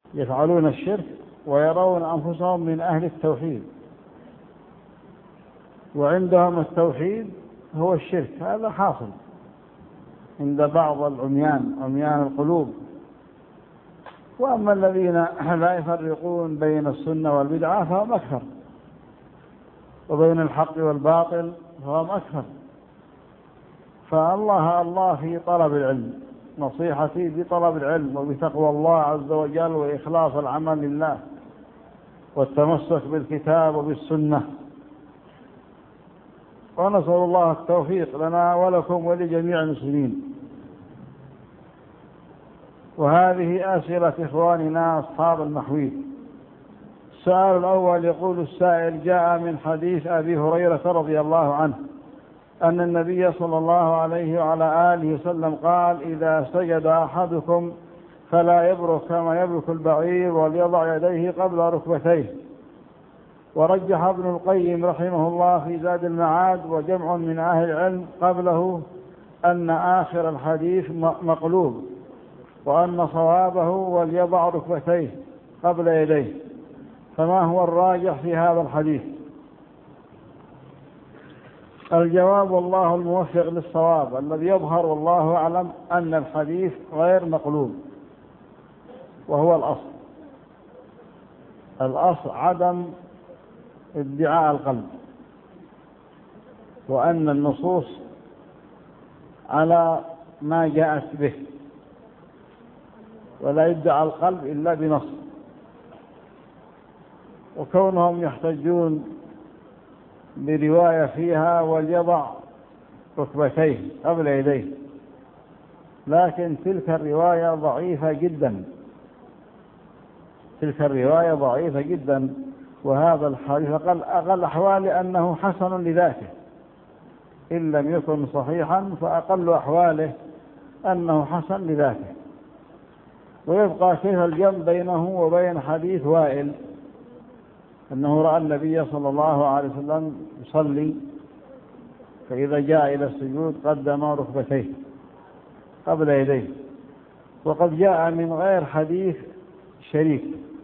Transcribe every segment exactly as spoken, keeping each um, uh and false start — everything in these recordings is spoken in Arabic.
يفعلون الشرك ويرون أنفسهم من أهل التوحيد، وعندهم التوحيد هو الشرك. هذا حاصل عند بعض العميان، عميان القلوب. وأما الذين لا يفرقون بين السنة والبدعة فهم أكثر، وبين الحق والباطل فهم أكثر. فالله الله في طلب العلم، نصيحتي بطلب العلم وبتقوى الله عز وجل وإخلاص العمل لله والتمسك بالكتاب وبالسنة. ونسأل الله التوفيق لنا ولكم ولجميع المسلمين. وهذه أسئلة إخواننا أصحاب المحويل. السؤال الأول يقول السائل: جاء من حديث أبي هريرة رضي الله عنه أن النبي صلى الله عليه وعلى آله وسلم قال: إذا سجد أحدكم فلا يبرك كما يبرك البعير وليضع يديه قبل ركبتيه. ورجح ابن القيم رحمه الله في زاد المعاد وجمع من أهل العلم قبله أن آخر الحديث مقلوب، وأن صوابه وليضع ركبتيه قبل يديه. فما هو الراجح في هذا الحديث؟ الجواب: والله الموفق للصواب. الذي يظهر والله أعلم أن الحديث غير مقلوب، وهو الأصل. الأصل عدم ادعاء القلب، وأن النصوص على ما جاءت به، ولا يدعى القلب إلا بنص. وكونهم يحتجون برواية فيها وليضع ركبتيه قبل يديه، لكن تلك الرواية ضعيفة جدا، تلك الرواية ضعيفة جدا. وهذا الحديث أقل, أقل أحوال أنه حسن لذاته، إن لم يكن صحيحا فأقل أحواله أنه حسن لذاته. ويبقى كيف الجمع بينه وبين حديث وائل أنه رأى النبي صلى الله عليه وسلم يصلي، فإذا جاء إلى السجود قدم ركبتيه قبل يديه. وقد جاء من غير حديث شريك،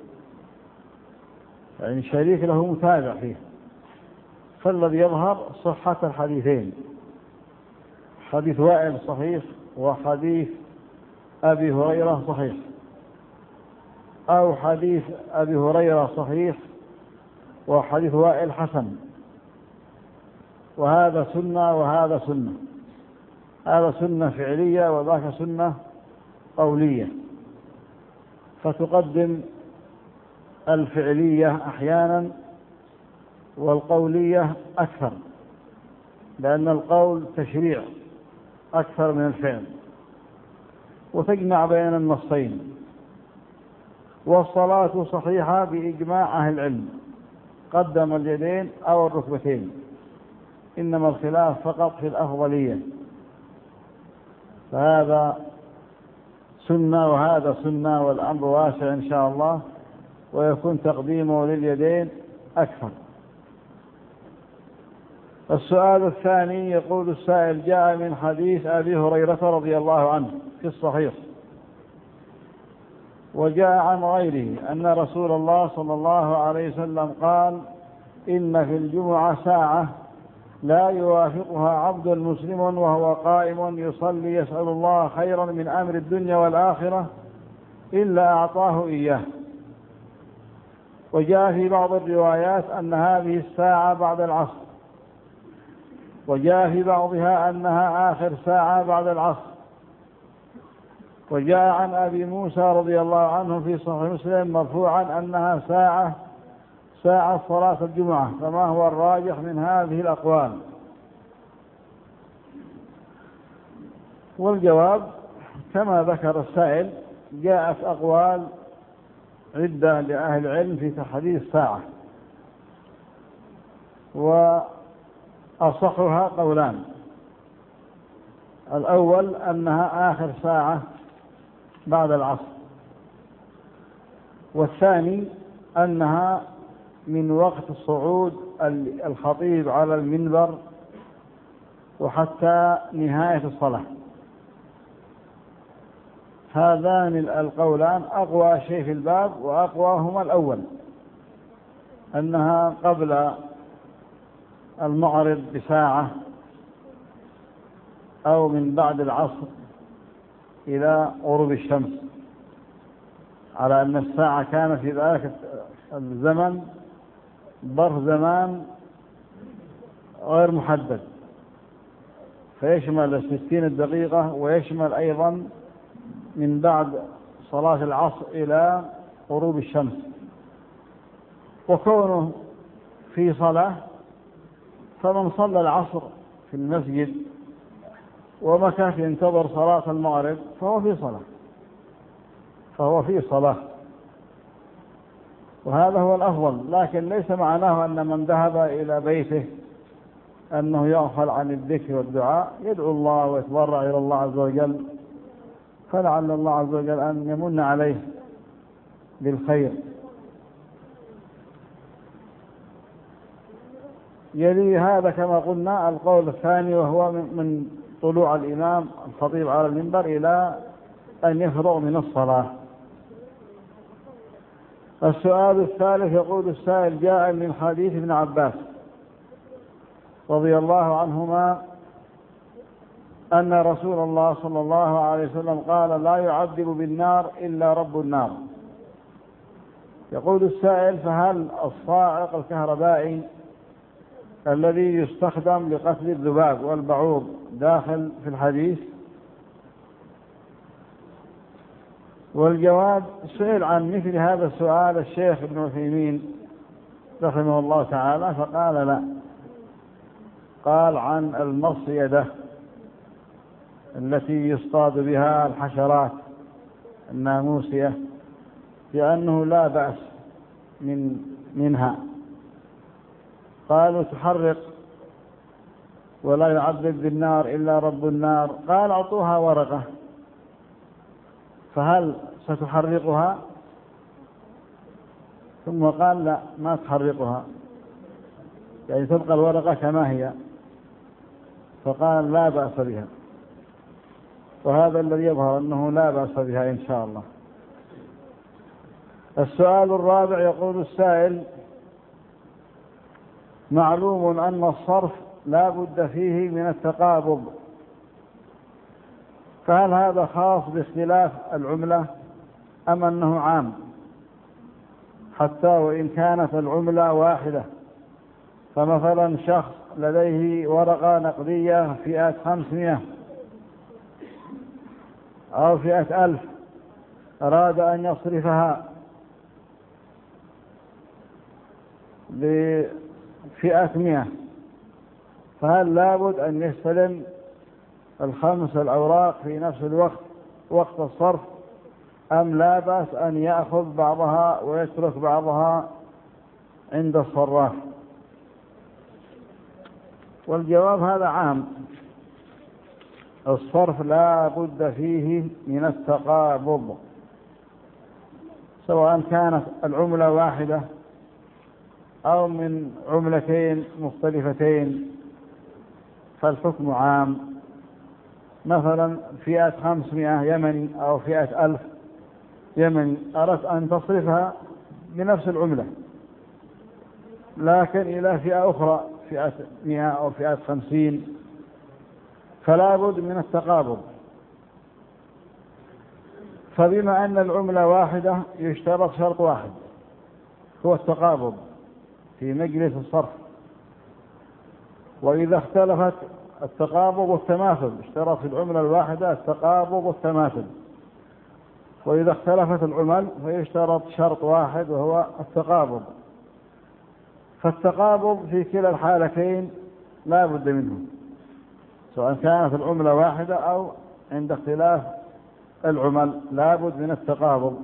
يعني شريك له متابع فيه. فالذي يظهر صحة الحديثين، حديث وائل صحيح وحديث أبي هريرة صحيح، أو حديث أبي هريرة صحيح وحديث وائل حسن. وهذا سنة وهذا سنة، هذا سنة فعلية وذاك سنة قولية، فتقدم الفعلية أحيانا والقولية أكثر، لأن القول تشريع أكثر من الفعل، وتجمع بين النصين. والصلاة صحيحة بإجماع أهل العلم، قدم اليدين أو الركبتين، إنما الخلاف فقط في الأفضلية. فهذا سنة وهذا سنة، والأمر واسع إن شاء الله، ويكون تقديمه لليدين أكثر. السؤال الثاني يقول السائل: جاء من حديث أبي هريرة رضي الله عنه في الصحيح، وجاء عن غيره أن رسول الله صلى الله عليه وسلم قال: إن في الجمعة ساعة لا يوافقها عبد مسلم وهو قائم يصلي يسأل الله خيرا من أمر الدنيا والآخرة إلا أعطاه إياه. وجاء في بعض الروايات أن هذه الساعة بعد العصر، وجاء في بعضها أنها آخر ساعة بعد العصر. وجاء عن أبي موسى رضي الله عنه في صحيح مسلم مرفوعا أنها ساعة ساعة صلاة الجمعة. فما هو الراجح من هذه الأقوال؟ والجواب كما ذكر السائل: جاءت أقوال عدة لأهل العلم في تحديد الساعة، وأصحها قولان: الأول أنها آخر ساعة بعد العصر، والثاني أنها من وقت صعود الخطيب على المنبر وحتى نهاية الصلاة. هذان القولان أقوى شيء في الباب، وأقواهما الأول أنها قبل المغرب بساعة أو من بعد العصر إلى غروب الشمس، على أن الساعة كانت في ذلك الزمن ظرف زمان غير محدد، فيشمل ستين دقيقة، ويشمل أيضا من بعد صلاة العصر إلى غروب الشمس. وكونه في صلاة، فمن صلى العصر في المسجد ومكث ينتظر صلاة المغرب فهو في صلاة فهو في صلاة وهذا هو الأفضل. لكن ليس معناه أن من ذهب إلى بيته أنه يغفل عن الذكر والدعاء، يدعو الله ويتضرع إلى الله عز وجل، فلعل الله عز وجل أن يمن عليه بالخير. يلي هذا كما قلنا القول الثاني، وهو من طلوع الإمام الخطيب على المنبر إلى أن يفرغ من الصلاة. السؤال الثالث، يقول السائل: جاء من حديث ابن عباس رضي الله عنهما أن رسول الله صلى الله عليه وسلم قال: لا يعذب بالنار إلا رب النار. يقول السائل: فهل الصاعق الكهربائي الذي يستخدم لقتل الذباب والبعوض داخل في الحديث؟ والجواب: سئل عن مثل هذا السؤال الشيخ ابن عثيمين رحمه الله تعالى فقال لا، قال عن المصيدة التي يصطاد بها الحشرات الناموسية، لأنه لا بأس من منها. قالوا: تحرق ولا يعذب بالنار إلا رب النار. قال: أعطوها ورقة، فهل ستحرقها؟ ثم قال: لا، ما تحرقها، يعني تبقى الورقة كما هي. فقال: لا بأس بها. وهذا الذي يظهر أنه لا بأس بها إن شاء الله. السؤال الرابع، يقول السائل: معلوم أن الصرف لا بد فيه من التقابض، فهل هذا خاص باختلاف العملة أم أنه عام حتى وإن كانت العملة واحدة؟ فمثلا شخص لديه ورقة نقدية فئة خمسمائة أو فئة ألف، أراد أن يصرفها لفئة مئة، فهل لابد أن يستلم الخمس الأوراق في نفس الوقت وقت الصرف، أم لا بأس أن يأخذ بعضها ويترك بعضها عند الصراف؟ والجواب: هذا عام. الصرف لا بد فيه من التقابض، سواء كانت العملة واحدة أو من عملتين مختلفتين، فالحكم عام. مثلا فئة خمسمائة يمني أو فئة ألف يمني، أردت أن تصرفها بنفس العملة، لكن إلى فئة أخرى فئة مئة أو فئة خمسين، فلا بد من التقابض. فبما أن العملة واحدة يشترط شرط واحد، هو التقابض في مجلس الصرف. وإذا اختلفت التقابض والتماثل، اشترط في العملة الواحدة التقابض والتماثل. وإذا اختلفت العمل فيشترط شرط واحد وهو التقابض. فالتقابض في كلا الحالتين لا بد منه، سواء كانت العملة واحدة أو عند اختلاف العمل لا بد من التقابض.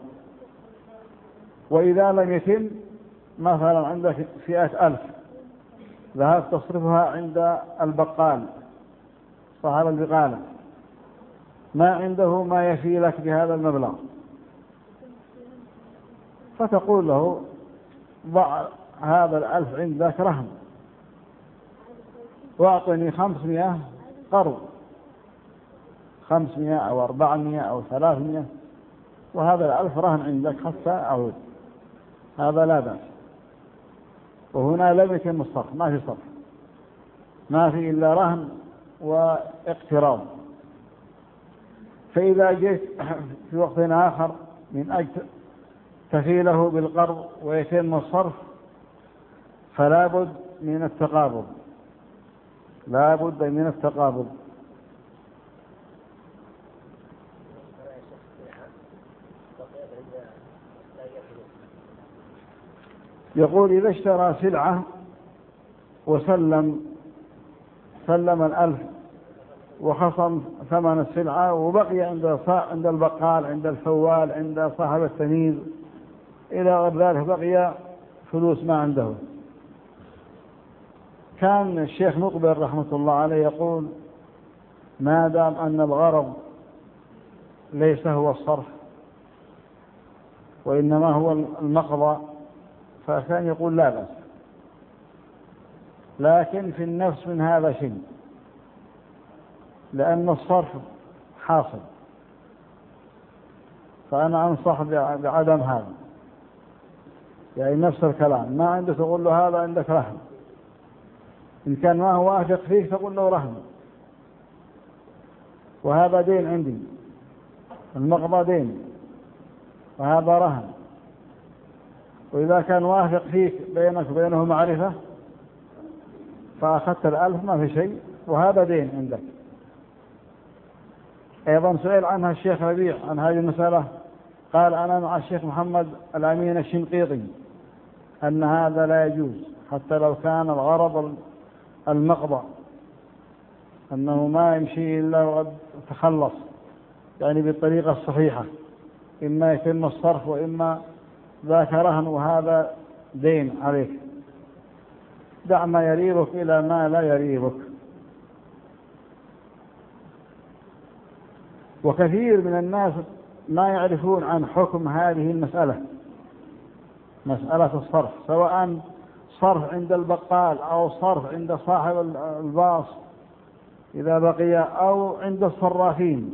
وإذا لم يتم، مثلا عندك فئة ألف ذهبت تصرفها عند البقال صاحب البقالة، ما عنده ما يفي لك بهذا المبلغ، فتقول له: ضع هذا الألف عندك رهن واعطني خمسمائة قرض، خمسمائة أو أربعمائة أو ثلاثمائة، وهذا الألف رهن عندك حتى أعود، هذا لا بأس. وهنا لم يتم الصرف، ما في صرف، ما في إلا رهن واقتراض. فإذا جئت في وقت آخر من أجل تفيله بالقرض ويتم الصرف فلا بد من التقابض، لا بد من التقابض. يقول إذا اشترى سلعة وسلم سلم الألف وخصم ثمن السلعة وبقي عند عند البقال، عند الفوال، عند صاحب التمييز إلى غير ذلك، بقي فلوس ما عنده. كان الشيخ مقبل رحمة الله عليه يقول ما دام أن الغرض ليس هو الصرف وإنما هو المقضى فكان يقول لا بأس، لكن في النفس من هذا شيء، لأن الصرف حاصل، فأنا أنصح بعدم هذا. يعني نفس الكلام، ما عندك تقول له هذا عندك رهن، إن كان ما هو واثق فيك تقول له رهن، وهذا دين عندي، المقضى دين وهذا رهن. وإذا كان واثق فيك بينك وبينه معرفة فأخذت الألف ما في شيء وهذا دين عندك. أيضا سئل عنها الشيخ ربيع عن هذه المسألة، قال أنا مع الشيخ محمد الأمين الشنقيطي أن هذا لا يجوز حتى لو كان الغرض المقضى، أنه ما يمشي إلا وقد تخلص، يعني بالطريقة الصحيحة، إما يتم الصرف وإما ذاك رهن وهذا دين عليك. دع ما يريبك إلى ما لا يريبك. وكثير من الناس ما يعرفون عن حكم هذه المسألة، مسألة الصرف، سواء صرف عند البقال أو صرف عند صاحب الباص إذا بقي أو عند الصرافين.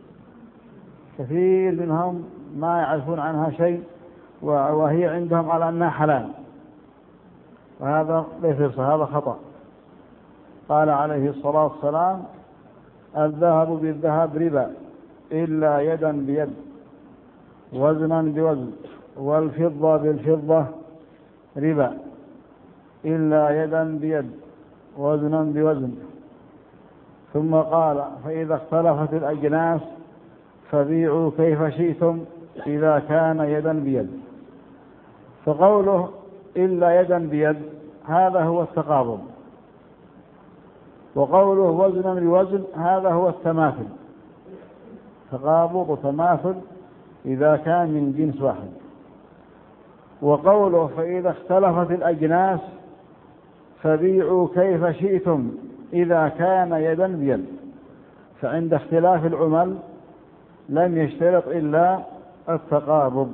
كثير منهم ما يعرفون عنها شيء وهي عندهم على أنها حلال، وهذا ليس، هذا خطأ. قال عليه الصلاة والسلام الذهب بالذهب ربا إلا يدا بيد وزنا بوزن، والفضة بالفضة ربا إلا يدا بيد وزنا بوزن. ثم قال فإذا اختلفت الأجناس فبيعوا كيف شئتم إذا كان يدا بيد. فقوله إلا يدا بيد هذا هو التقابض، وقوله وزنا بوزن هذا هو التماثل، تقابض وتماثل إذا كان من جنس واحد. وقوله فإذا اختلفت الأجناس فبيعوا كيف شئتم إذا كان يدا بيد، فعند اختلاف العمل لم يشترط إلا التقابض.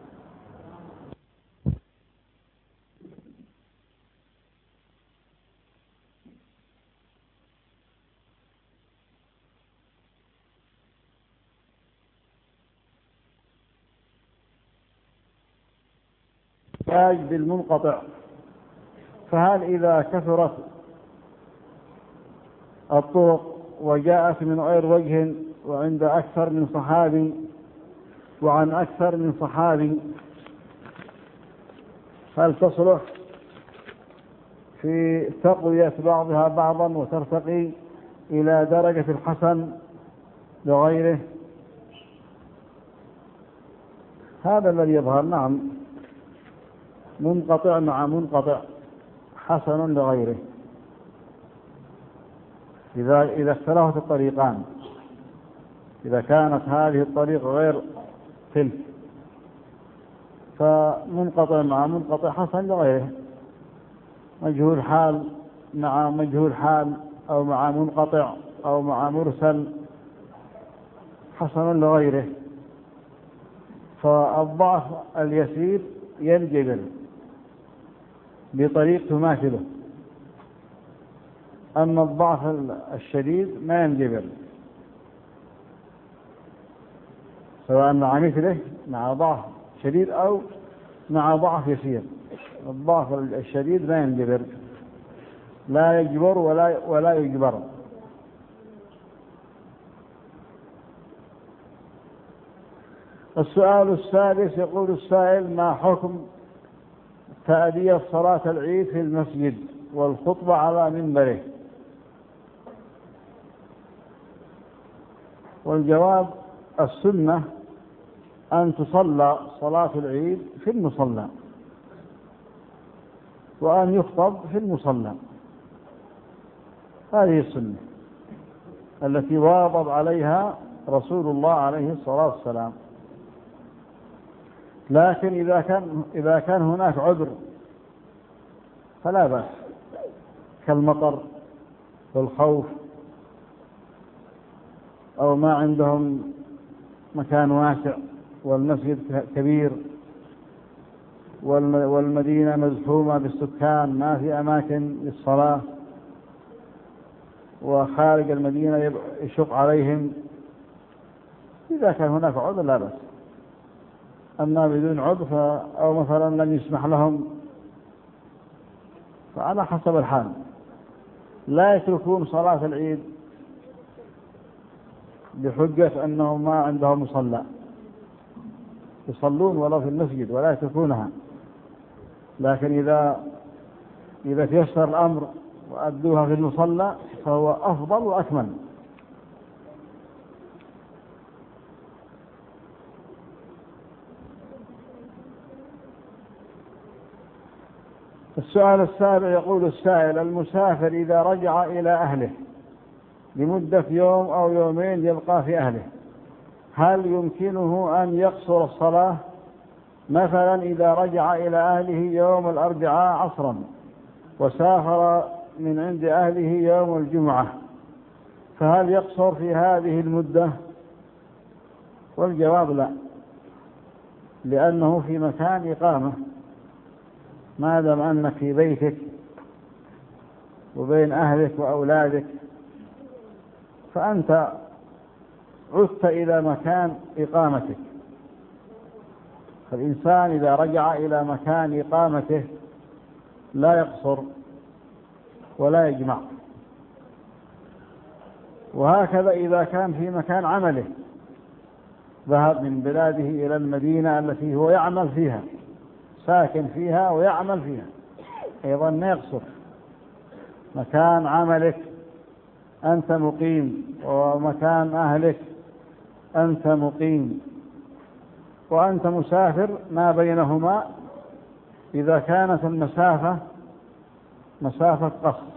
احتاج بالمنقطع، فهل إذا كثرت الطرق وجاءت من غير وجه وعند أكثر من صحابي وعن أكثر من صحابي هل تصلح في تقوية بعضها بعضا وترتقي إلى درجة الحسن لغيره؟ هذا الذي يظهر. نعم، منقطع مع منقطع حسن لغيره إذا إذا اختلفت الطريقان، إذا كانت هذه الطريقة غير تلك فمنقطع مع منقطع حسن لغيره، مجهول حال مع مجهول حال أو مع منقطع أو مع مرسل حسن لغيره. فالضعف اليسير ينجبر بطريق تماثله، أما الضعف الشديد ما ينجبر. سواء مع مثله مع ضعف شديد أو مع ضعف يسير. الضعف الشديد لا ينجبر، لا يجبر ولا ولا يجبر. السؤال السادس يقول السائل: ما حكم تأدية صلاة العيد في المسجد والخطبة على منبره؟ والجواب: السنة أن تصلى صلاة العيد في المصلى، وأن يخطب في المصلى. هذه السنة التي واظب عليها رسول الله عليه الصلاة والسلام. لكن إذا كان إذا كان هناك عذر فلا بأس، كالمطر والخوف، أو ما عندهم مكان واسع والمسجد كبير والمدينة مزحومة بالسكان، ما في أماكن للصلاة، وخارج المدينة يشق عليهم. إذا كان هناك عذر لا بأس. أما بدون عذر أو مثلا لم يسمح لهم فعلى حسب الحال. لا يتركون صلاة العيد بحجة أنهم ما عندهم مصلى، يصلون ولو في المسجد ولا يتركونها. لكن إذا إذا تيسر الأمر وأدوها في المصلى فهو أفضل وأكمل. السؤال السابع يقول السائل: المسافر إذا رجع إلى أهله لمدة يوم أو يومين يبقى في أهله، هل يمكنه أن يقصر الصلاة؟ مثلا إذا رجع إلى أهله يوم الأربعاء عصرا وسافر من عند أهله يوم الجمعة، فهل يقصر في هذه المدة؟ والجواب: لا، لأنه في مكان إقامة. ما دام أنك في بيتك وبين أهلك وأولادك فأنت عدت إلى مكان إقامتك. فالإنسان إذا رجع إلى مكان إقامته لا يقصر ولا يجمع. وهكذا إذا كان في مكان عمله، ذهب من بلاده إلى المدينة التي هو يعمل فيها، ساكن فيها ويعمل فيها، أيضا ما يقصر. مكان عملك أنت مقيم، ومكان أهلك أنت مقيم، وأنت مسافر ما بينهما إذا كانت المسافة مسافة قصر.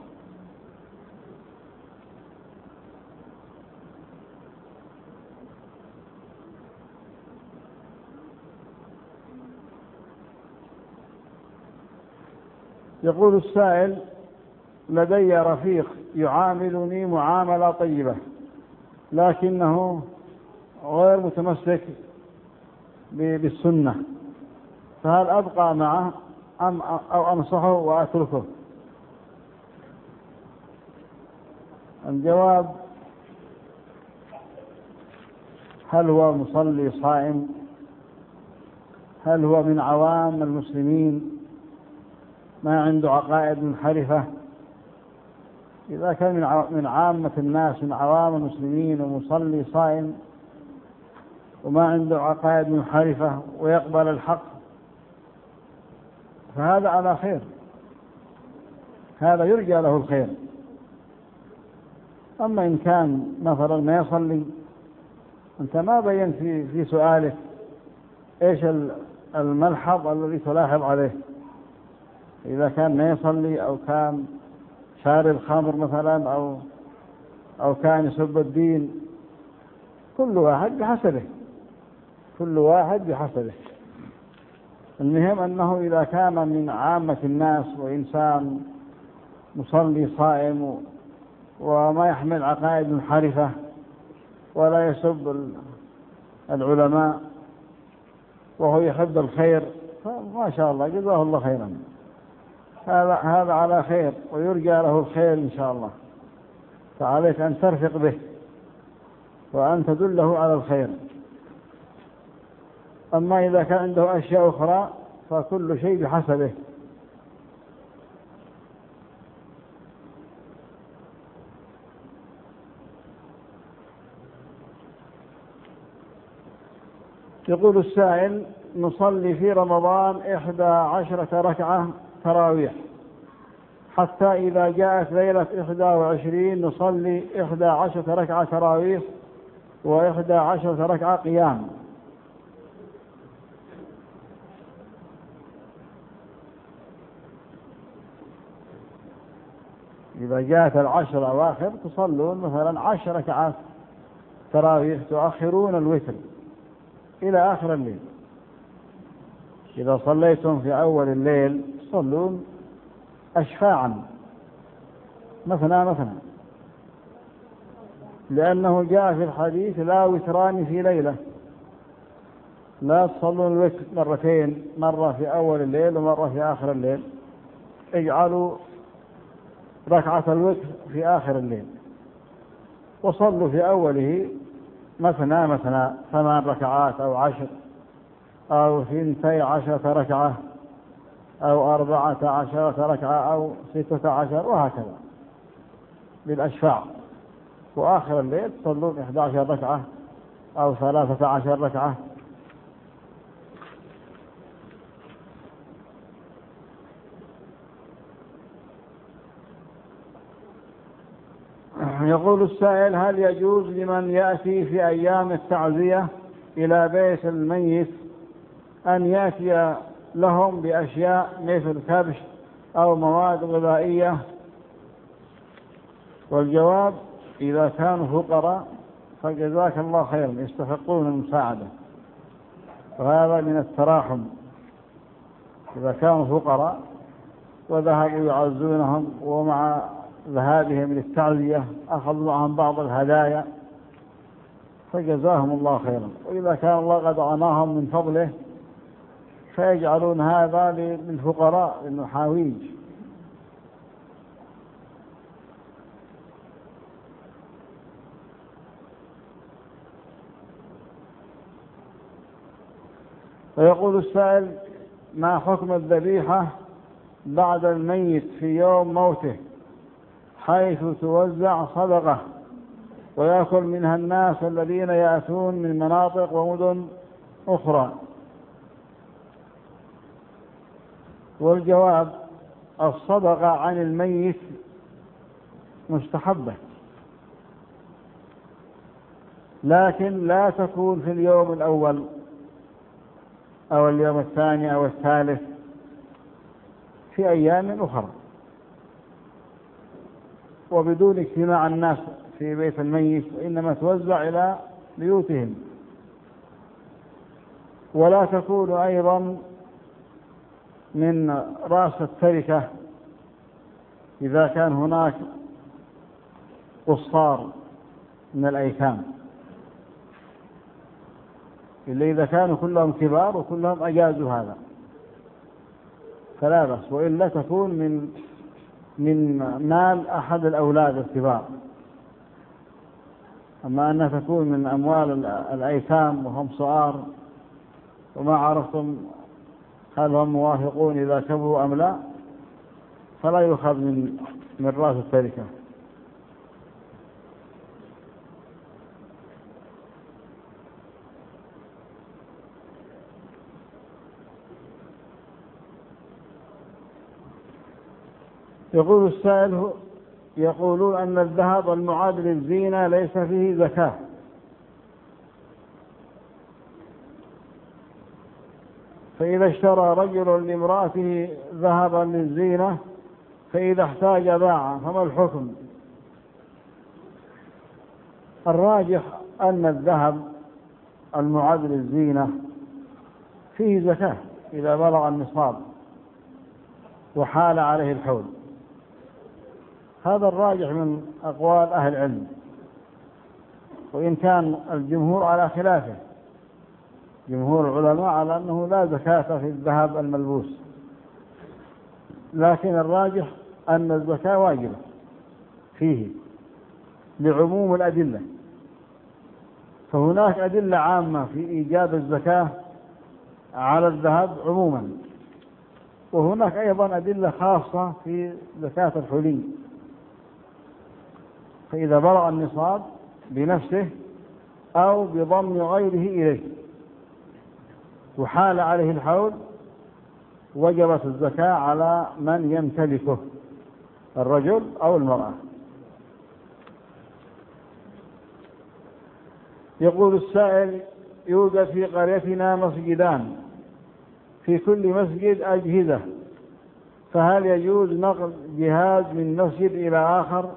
يقول السائل: لدي رفيق يعاملني معاملة طيبة لكنه غير متمسك بالسنة، فهل أبقى معه أم أو أنصحه وأتركه؟ الجواب: هل هو مصلي صائم؟ هل هو من عوام المسلمين ما عنده عقائد منحرفة؟ إذا كان من عامة الناس، من عوام المسلمين، ومصلي صائم وما عنده عقائد منحرفة ويقبل الحق، فهذا على خير، هذا يرجى له الخير. أما إن كان مثلا ما يصلي، أنت ما بينت في في سؤالك إيش الملحظ الذي تلاحظ عليه. إذا كان ما يصلي أو كان شارب خمر مثلا أو أو كان يسب الدين، كل واحد بحسبه، كل واحد بحسبه. المهم أنه إذا كان من عامة الناس وإنسان مصلي صائم وما يحمل عقائد منحرفة ولا يسب العلماء وهو يحب الخير، فما شاء الله جزاه الله خيرا، هذا هذا على خير ويرجى له الخير إن شاء الله. فعليك أن ترفق به وأن تدله على الخير. أما إذا كان عنده أشياء أخرى فكل شيء بحسبه. يقول السائل: نصلي في رمضان إحدى عشرة ركعة تراويح، حتى إذا جاءت ليلة إحدى وعشرين نصلي إحدى عشرة ركعة تراويح وإحدى عشرة ركعة قيام. إذا جاءت العشر الأواخر تصلون مثلا عشر ركعات تراويح، تؤخرون الوتر إلى آخر الليل. إذا صليتم في أول الليل تصلون أشفاعا مثنى مثنى، لأنه جاء في الحديث: لا وتران في ليلة. لا تصلون الوتر مرتين، مرة في أول الليل ومرة في آخر الليل. اجعلوا ركعة الوتر في آخر الليل، وصلوا في أوله مثنى مثنى، ثمان ركعات أو عشر أو ثنتي عشرة ركعة أو أربعة عشرة ركعة أو ستة عشر، وهكذا بالأشفاع. وآخر الليل تصلون إحدى عشر ركعة أو ثلاثة عشر ركعة. يقول السائل: هل يجوز لمن يأتي في أيام التعزية إلى بيت الميت أن يأتي لهم بأشياء مثل كبش أو مواد غذائية؟ والجواب: إذا كانوا فقراء فجزاك الله خيرا، يستحقون المساعدة، وهذا من التراحم. إذا كانوا فقراء وذهبوا يعزونهم، ومع ذهابهم للتعزية أخذوا معهم بعض الهدايا، فجزاهم الله خيرا. وإذا كان الله قد أعطاهم من فضله فيجعلون هذا للفقراء للمحاويج. ويقول السائل: ما حكم الذبيحة بعد الميت في يوم موته، حيث توزع صدقة ويأكل منها الناس الذين يأتون من مناطق ومدن أخرى؟ والجواب: الصدقة عن الميت مستحبة، لكن لا تكون في اليوم الأول أو اليوم الثاني أو الثالث، في أيام أخرى، وبدون اجتماع الناس في بيت الميت، وإنما توزع إلى بيوتهم. ولا تكون أيضا من رأس التركة إذا كان هناك قصار من الأيتام، إلا إذا كانوا كلهم كبار وكلهم أجازوا هذا فلا بأس، وإلا تكون من من مال أحد الأولاد الكبار. أما أنها تكون من أموال الأيتام وهم صغار وما عرفتم هل هم موافقون إذا كبروا أم لا، فلا يؤخذ من من رأس التركة. يقول السائل: يقولون أن الذهب المعاد للزينة ليس فيه زكاة، فإذا اشترى رجل لامرأته ذهبا للزينة فإذا احتاج باعه، فما الحكم؟ الراجح أن الذهب المعاد للزينة فيه زكاة إذا بلغ النصاب وحال عليه الحول. هذا الراجح من أقوال أهل العلم، وإن كان الجمهور على خلافه. جمهور العلماء على أنه لا زكاة في الذهب الملبوس، لكن الراجح أن الزكاة واجبة فيه لعموم الأدلة. فهناك أدلة عامة في إيجاب الزكاة على الذهب عموما. وهناك أيضا أدلة خاصة في زكاة الحلي، فإذا بلغ النصاب بنفسه أو بضم غيره إليه وحال عليه الحول وجبت الزكاة على من يمتلكه، الرجل أو المرأة. يقول السائل: يوجد في قريتنا مسجدان، في كل مسجد أجهزة، فهل يجوز نقل جهاز من مسجد إلى آخر؟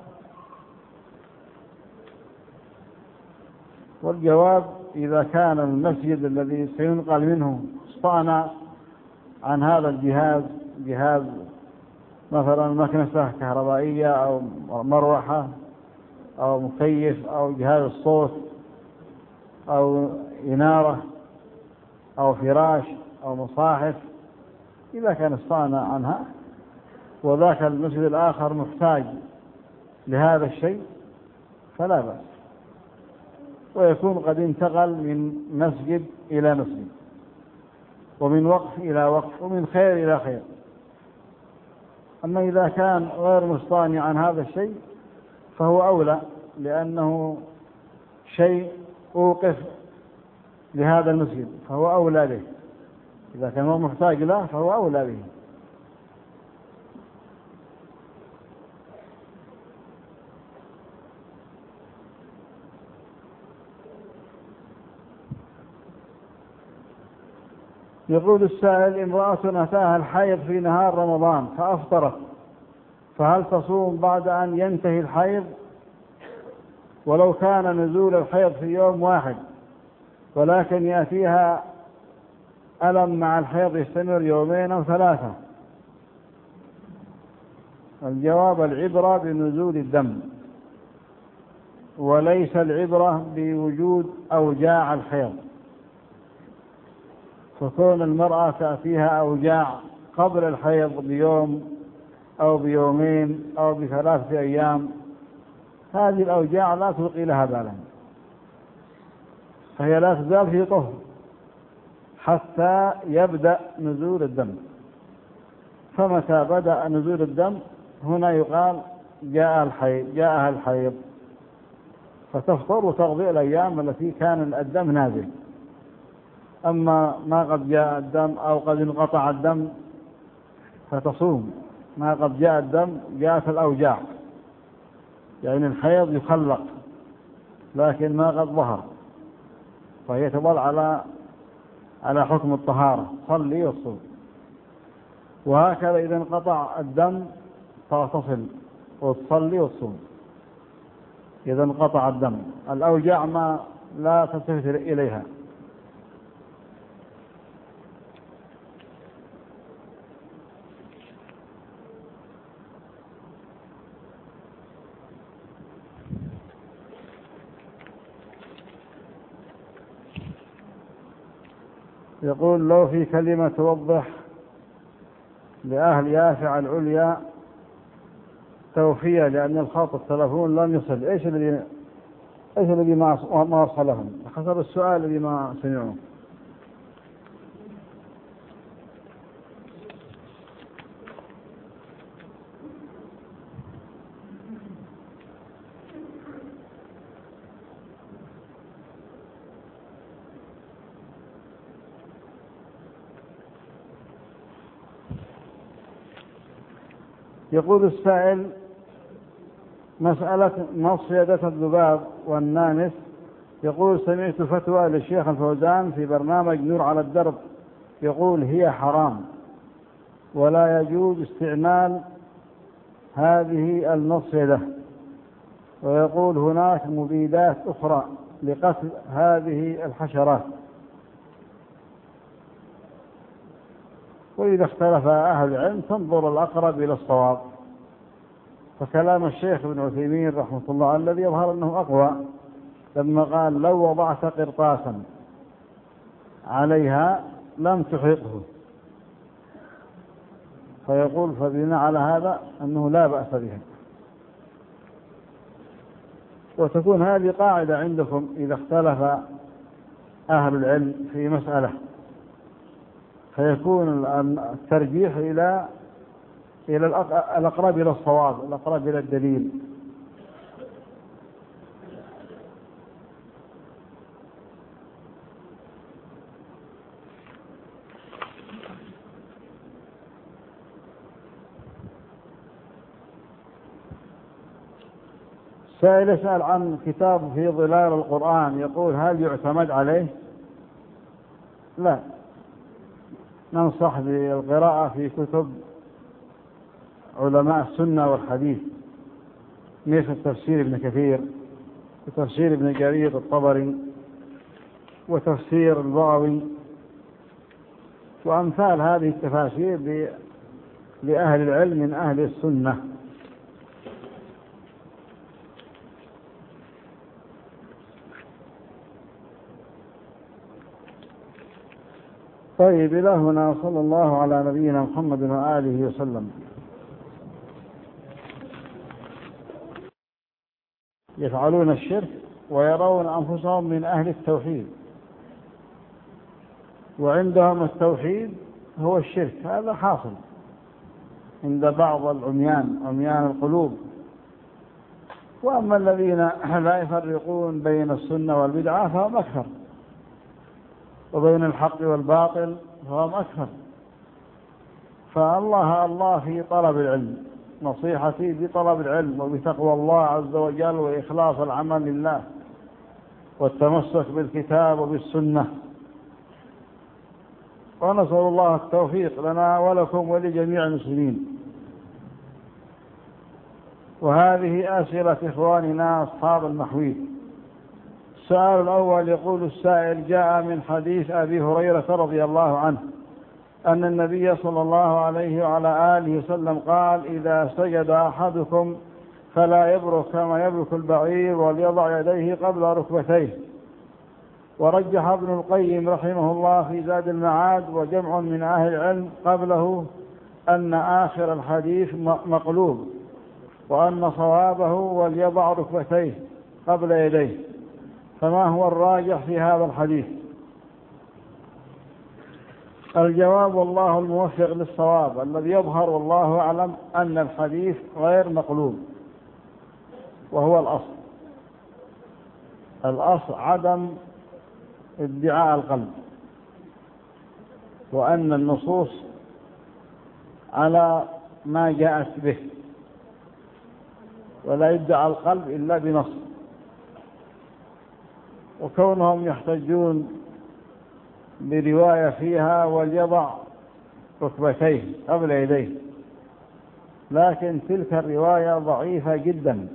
والجواب: إذا كان المسجد الذي سينقل منه استغنى عن هذا الجهاز، جهاز مثلا مكنسة كهربائية أو مروحة أو مكيف أو جهاز الصوت أو إنارة أو فراش أو مصاحف، إذا كان استغنى عنها وذاك المسجد الآخر محتاج لهذا الشيء فلا بأس، ويكون قد انتقل من مسجد إلى مسجد ومن وقف إلى وقف ومن خير إلى خير. أما إذا كان غير مستغني عن هذا الشيء فهو أولى، لأنه شيء أوقف لهذا المسجد فهو أولى به، إذا كان هو محتاج له فهو أولى به. يقول السائل: امرأة أتاها الحيض في نهار رمضان فأفطرت، فهل تصوم بعد أن ينتهي الحيض؟ ولو كان نزول الحيض في يوم واحد ولكن يأتيها ألم مع الحيض يستمر يومين أو ثلاثة؟ الجواب: العبرة بنزول الدم وليس العبرة بوجود أوجاع الحيض، فكون المرأة تأتيها أوجاع قبل الحيض بيوم أو بيومين أو بثلاثة أيام، هذه الأوجاع لا تلقي لها بالا، فهي لا تزال في طهر حتى يبدأ نزول الدم. فمتى بدأ نزول الدم هنا يقال جاء الحيض جاءها الحيض، فتفطر وتقضي الأيام التي كان الدم نازل. أما ما قد جاء الدم أو قد انقطع الدم فتصوم، ما قد جاء الدم جاءت الأوجاع، يعني الحيض يخلق لكن ما قد ظهر، فهي تظل على على حكم الطهارة، صلي وصوم. وهكذا إذا انقطع الدم فتصل وتصلي وتصوم. إذا انقطع الدم الأوجاع ما لا تلتفت إليها. يقول: لو في كلمة توضح لأهل يافع العليا توفية لأن الخط التلفون لم يصل، إيش الذي إيش الذي ما ما وصلهم؟ حسب السؤال الذي ما سمعوه. يقول السائل: مسألة نص يدة الذباب والنانس. يقول: سمعت فتوى للشيخ الفوزان في برنامج نور على الدرب يقول هي حرام ولا يجوز استعمال هذه النص يده، ويقول هناك مبيدات أخرى لقتل هذه الحشرات، وإذا اختلف أهل العلم تنظر الأقرب إلى الصواب. فكلام الشيخ ابن عثيمين رحمه الله الذي يظهر أنه أقوى لما قال: لو وضعت قرطاسا عليها لم تحرقه، فيقول فبناء على هذا أنه لا بأس بها. وتكون هذه قاعدة عندكم إذا اختلف أهل العلم في مسألة فيكون الترجيح إلى إلى الأقرب إلى الصواب، الأقرب إلى الدليل. سائل يسأل عن كتاب في ظلال القرآن، يقول هل يعتمد عليه؟ لا، ننصح بالقراءة في كتب علماء السنة والحديث مثل تفسير ابن كثير وتفسير ابن جرير الطبري وتفسير البغوي وأمثال هذه التفاسير لأهل العلم من أهل السنة. طيب، إلى هنا صلى الله على نبينا محمد وآله وسلم. يفعلون الشرك ويرون أنفسهم من أهل التوحيد، وعندهم التوحيد هو الشرك. هذا حاصل عند بعض العميان، عميان القلوب. وأما الذين لا يفرقون بين السنة والبدعة فهم أكثر، وبين الحق والباطل فهم أكثر. فالله الله في طلب العلم، نصيحتي بطلب العلم وبتقوى الله عز وجل وإخلاص العمل لله والتمسك بالكتاب وبالسنة. ونسأل الله التوفيق لنا ولكم ولجميع المسلمين. وهذه أسئلة إخواننا أصحاب المحويل. السؤال الأول يقول السائل: جاء من حديث أبي هريرة رضي الله عنه أن النبي صلى الله عليه وعلى آله وسلم قال: إذا سجد أحدكم فلا يبرك كما يبرك البعير وليضع يديه قبل ركبتيه. ورجح ابن القيم رحمه الله في زاد المعاد وجمع من أهل العلم قبله أن آخر الحديث مقلوب، وأن صوابه وليضع ركبتيه قبل يديه. فما هو الراجح في هذا الحديث؟ الجواب: والله الموفق للصواب. الذي يظهر والله أعلم أن الحديث غير مقلوب، وهو الأصل. الأصل عدم ادعاء القلب، وأن النصوص على ما جاءت به، ولا يدعى القلب إلا بنص. وكونهم يحتجون برواية فيها وليضع ركبتيه قبل يديه، لكن تلك الرواية ضعيفة جدا،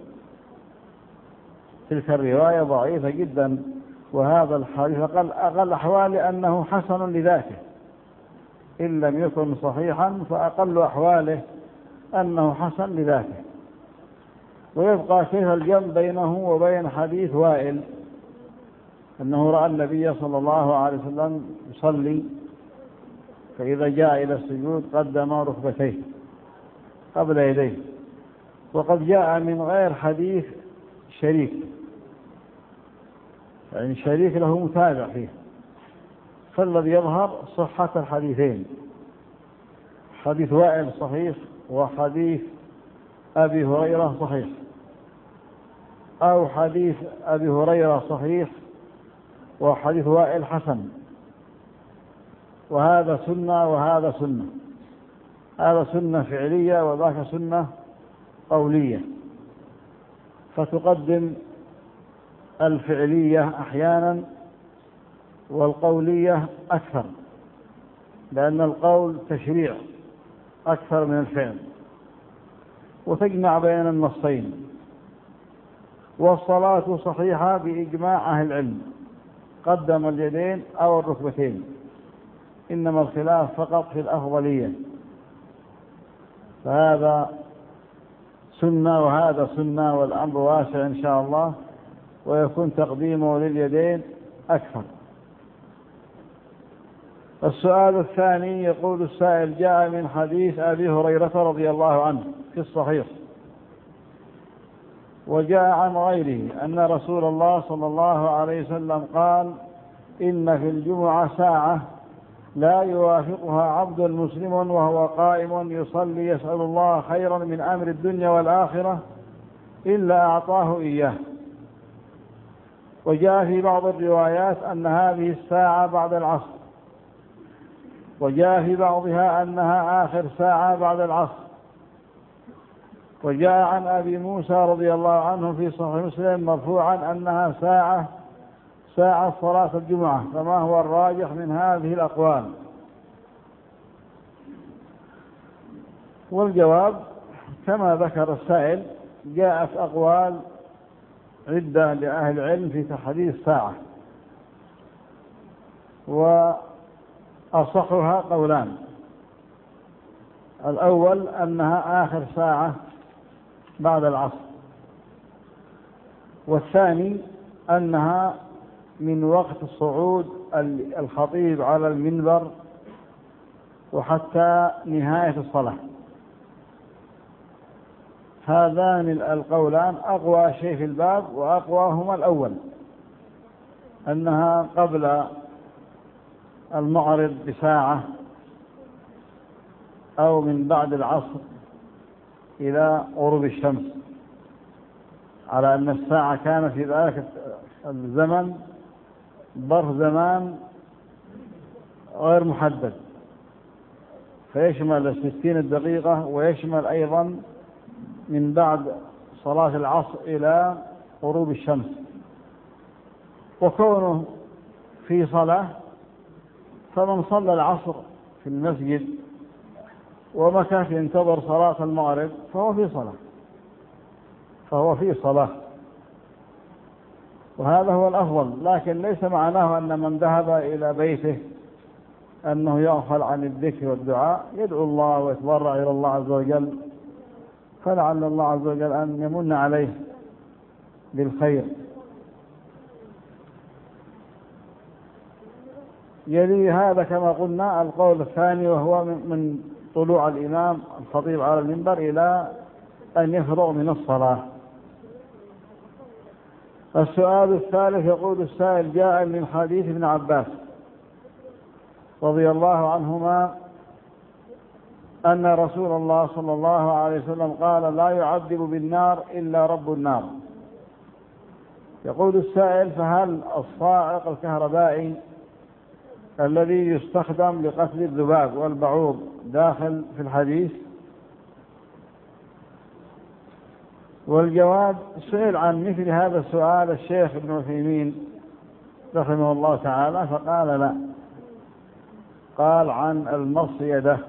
تلك الرواية ضعيفة جدا. وهذا الحديث أقل, أقل أحوال أنه حسن لذاته، إن لم يكن صحيحا فأقل أحواله أنه حسن لذاته. ويبقى كيف الجمع بينه وبين حديث وائل أنه رأى النبي صلى الله عليه وسلم يصلي، فإذا جاء إلى السجود قدم ركبتيه قبل يديه. وقد جاء من غير حديث شريك، يعني شريك له متابع فيه. فالذي يظهر صحة الحديثين، حديث وائل صحيح وحديث أبي هريرة صحيح، أو حديث أبي هريرة صحيح وحديث وائل حسن. وهذا سنة وهذا سنة، هذا سنة فعلية وذاك سنة قولية، فتقدم الفعلية أحيانا والقولية أكثر، لأن القول تشريع أكثر من الفعل، وتجمع بين النصين. والصلاة صحيحة بإجماع أهل العلم، قدم اليدين أو الركبتين، إنما الخلاف فقط في الأفضلية. فهذا سنة وهذا سنة، والأمر واسع إن شاء الله، ويكون تقديمه لليدين أكثر. السؤال الثاني يقول السائل: جاء من حديث أبي هريرة رضي الله عنه في الصحيح، وجاء عن غيره أن رسول الله صلى الله عليه وسلم قال: إن في الجمعة ساعة لا يوافقها عبد مسلم وهو قائم يصلي يسأل الله خيرا من أمر الدنيا والآخرة إلا أعطاه إياه. وجاء في بعض الروايات أن هذه الساعة بعد العصر، وجاء في بعضها أنها آخر ساعة بعد العصر. وجاء عن أبي موسى رضي الله عنه في صحيح مسلم مرفوعا أنها ساعة ساعة صلاة الجمعة. فما هو الراجح من هذه الأقوال؟ والجواب كما ذكر السائل، جاءت أقوال عدة لأهل العلم في تحديد الساعة، وأصحها قولان: الأول أنها آخر ساعة بعد العصر، والثاني أنها من وقت الصعود الخطيب على المنبر وحتى نهاية الصلاة. هذان القولان أقوى شيء في الباب، وأقواهما الأول أنها قبل المغرب بساعة أو من بعد العصر إلى غروب الشمس، على أن الساعة كانت في ذلك الزمن ظرف زمان غير محدد، فيشمل ستين دقيقة، ويشمل أيضا من بعد صلاة العصر إلى غروب الشمس. وكونه في صلاة، فمن صلى العصر في المسجد ومكى ينتظر صلاة المغرب فهو في صلاة فهو في صلاة وهذا هو الأفضل. لكن ليس معناه أن من ذهب إلى بيته أنه يغفل عن الذكر والدعاء، يدعو الله ويتضرع إلى الله عز وجل، فلعل الله عز وجل أن يمن عليه بالخير. يلي هذا كما قلنا القول الثاني، وهو من طلوع الإمام الخطيب على المنبر إلى أن يفرغ من الصلاة. السؤال الثالث، يقول السائل: جاء من حديث ابن عباس رضي الله عنهما أن رسول الله صلى الله عليه وسلم قال: لا يعذب بالنار إلا رب النار. يقول السائل: فهل الصاعق الكهربائي الذي يستخدم لقتل الذباب والبعوض داخل في الحديث؟ والجواب: سئل عن مثل هذا السؤال الشيخ ابن عثيمين رحمه الله تعالى فقال لا، قال عن المصيدة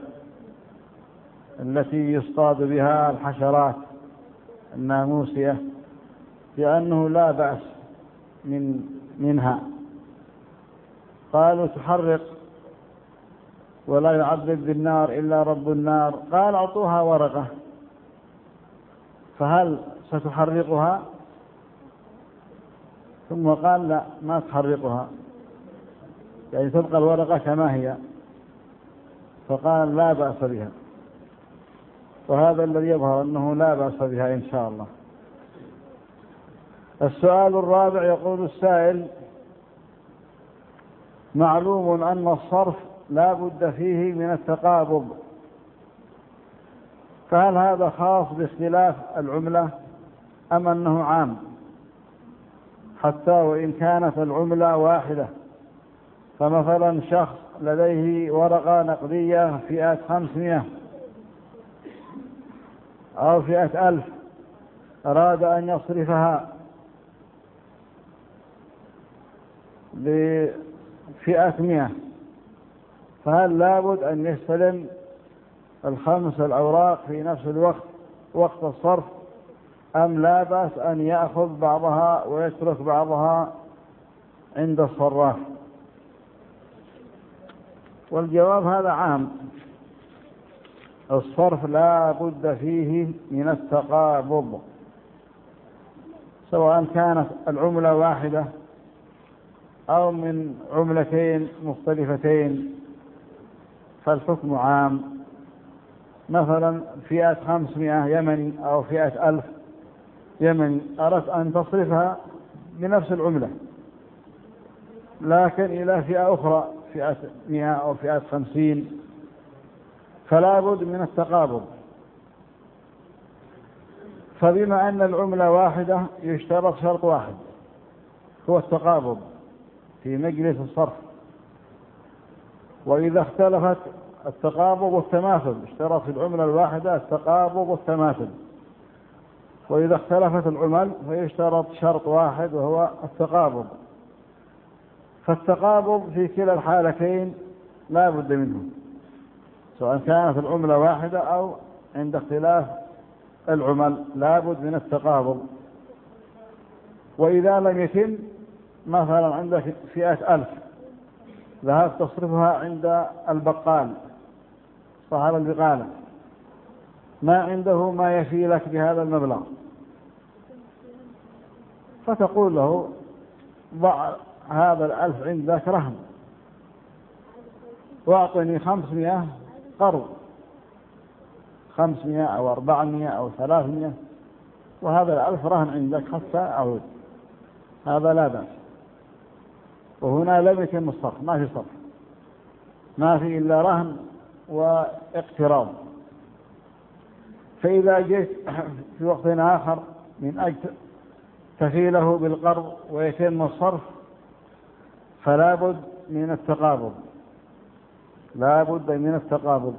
التي يصطاد بها الحشرات الناموسية، لأنه لا بأس من منها. قالوا: تحرق ولا يعذب بالنار إلا رب النار. قال: أعطوها ورقة، فهل ستحرقها؟ ثم قال: لا، ما تحرقها، يعني تبقى الورقة كما هي. فقال: لا بأس بها. وهذا الذي يظهر أنه لا بأس بها إن شاء الله. السؤال الرابع، يقول السائل: معلوم أن الصرف لا بد فيه من التقابض، فهل هذا خاص باختلاف العملة أم أنه عام حتى وإن كانت العملة واحدة؟ فمثلا شخص لديه ورقة نقدية فئة خمسمائة أو فئة ألف، أراد أن يصرفها لفئة مئة، فهل لابد أن يستلم الخمس الأوراق في نفس الوقت وقت الصرف، أم لا بأس أن يأخذ بعضها ويترك بعضها عند الصراف؟ والجواب: هذا عام، الصرف لا بد فيه من التقابض، سواء كانت العملة واحدة أو من عملتين مختلفتين، فالحكم عام. مثلا فئة خمسمائة يمني أو فئة ألف يمني، أردت أن تصرفها بنفس العملة، لكن إلى فئة أخرى فئة مئة أو فئة خمسين، فلا بد من التقابض. فبما أن العملة واحدة يشترط شرط واحد هو التقابض في مجلس الصرف. وإذا اختلفت التقابض والتماثل، اشترط في العملة الواحدة التقابض والتماثل. وإذا اختلفت العمل فيشترط شرط واحد وهو التقابض. فالتقابض في كلا الحالتين لا بد منه، سواء كانت العملة واحدة أو عند اختلاف العمل لا بد من التقابض. وإذا لم يتم، مثلا عندك فئة ألف ذهبت تصرفها عند البقال صاحب البقالة، ما عنده ما يفي لك بهذا المبلغ، فتقول له ضع هذا الألف عندك رهن واعطني خمسمائة قرض، خمسمائة أو أربعمائة أو ثلاثمائة، وهذا الألف رهن عندك حتى أعود. هذا لا بأس. وهنا لم يتم الصرف، ما في صرف، ما في إلا رهن واقتراض. فإذا جئت في وقت آخر من أجل تفيله بالقرض ويتم الصرف فلا بد من التقابض، لا بد من التقابض.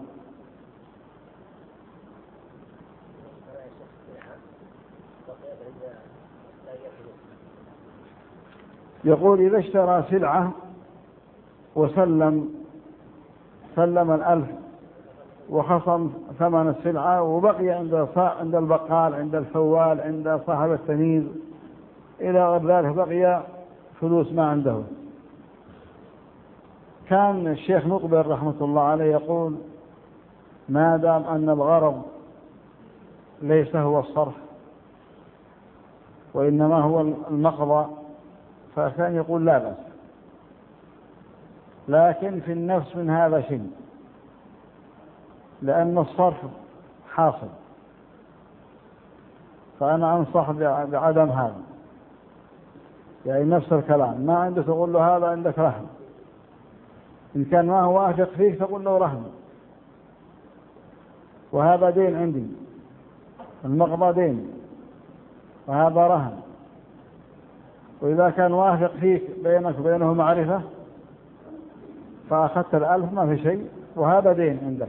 يقول إذا اشترى سلعة وسلم سلم الألف وخصم ثمن السلعة وبقي عند عند البقال عند الفوال عند صاحب التمييز إلى غير ذلك، بقي فلوس ما عنده. كان الشيخ مقبل رحمة الله عليه يقول ما دام أن الغرض ليس هو الصرف وإنما هو المقضى، فكان يقول لا بأس. لكن في النفس من هذا شيء، لأن الصرف حاصل، فأنا أنصح بعدم هذا. يعني نفس الكلام، ما عندك تقول له هذا عندك رهن، إن كان ما هو واثق فيك تقول له رهن، وهذا دين عندي، المقضى دين وهذا رهن. وإذا كان واثق فيك بينك وبينه معرفة فأخذت الألف ما في شيء وهذا دين عندك.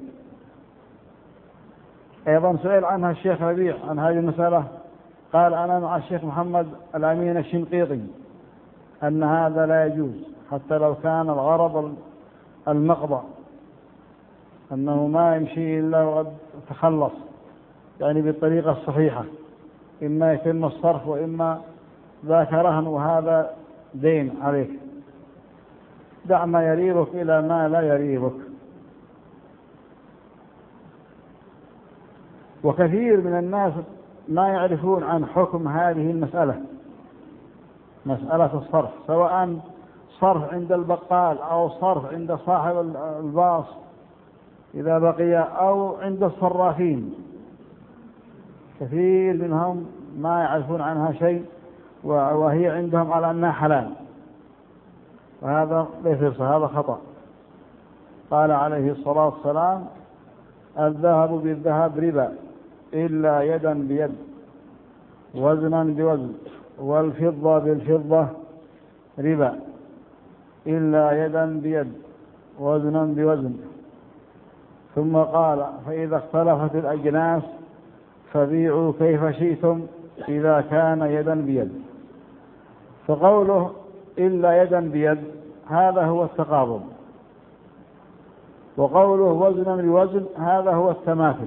أيضا سئل عنها الشيخ ربيع عن هذه المسألة، قال أنا مع الشيخ محمد الأمين الشنقيطي أن هذا لا يجوز حتى لو كان الغرض المقضى، أنه ما يمشي إلا وقد تخلص، يعني بالطريقة الصحيحة، إما يتم الصرف وإما ذاك رهن وهذا دين عليك. دع ما يريبك إلى ما لا يريبك. وكثير من الناس ما يعرفون عن حكم هذه المسألة، مسألة الصرف، سواء صرف عند البقال أو صرف عند صاحب الباص إذا بقي أو عند الصرافين. كثير منهم ما يعرفون عنها شيء وهي عندهم على أنها حلال، وهذا ليس هذا خطأ. قال عليه الصلاة والسلام الذهب بالذهب ربا إلا يدا بيد وزنا بوزن، والفضة بالفضة ربا إلا يدا بيد وزنا بوزن. ثم قال فإذا اختلفت الأجناس فبيعوا كيف شئتم إذا كان يدا بيد. فقوله إلا يدا بيد هذا هو التقابض، وقوله وزنا بوزن هذا هو التماثل،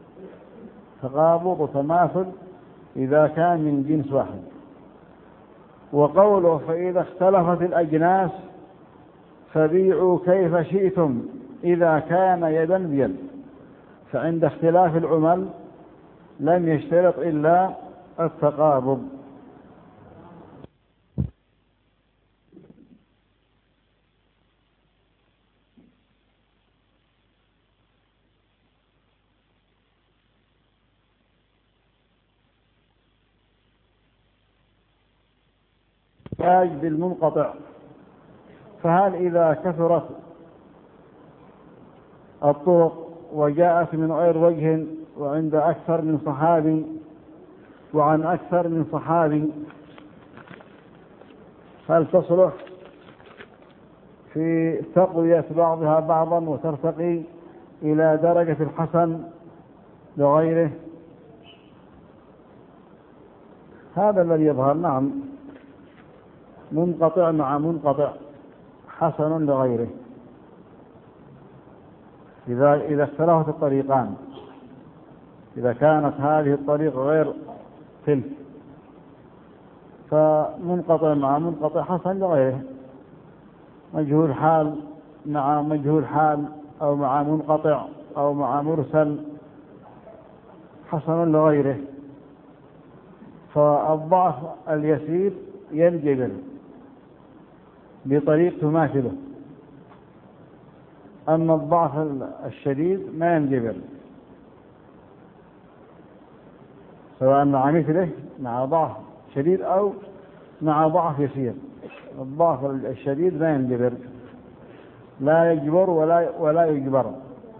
تقابض وتماثل إذا كان من جنس واحد. وقوله فإذا اختلفت الأجناس فبيعوا كيف شئتم إذا كان يدا بيد، فعند اختلاف العمل لم يشترط إلا التقابض. احتاج بالمنقطع فهل إذا كثرت الطرق وجاءت من غير وجه وعند أكثر من صحابي وعن أكثر من صحابي هل تصلح في تقوية بعضها بعضا وترتقي إلى درجة الحسن لغيره؟ هذا الذي يظهر. نعم، منقطع مع منقطع حسن لغيره إذا إذا اختلفت الطريقان. إذا كانت هذه الطريقة غير تلك فمنقطع مع منقطع حسن لغيره، مجهول حال مع مجهول حال أو مع منقطع أو مع مرسل حسن لغيره. فالضعف اليسير ينجبر بطريق تماثله، أما الضعف الشديد ما ينجبر، سواء مع مثله مع ضعف شديد أو مع ضعف يسير. الضعف الشديد ما ينجبر، لا يجبر ولا ولا يجبر.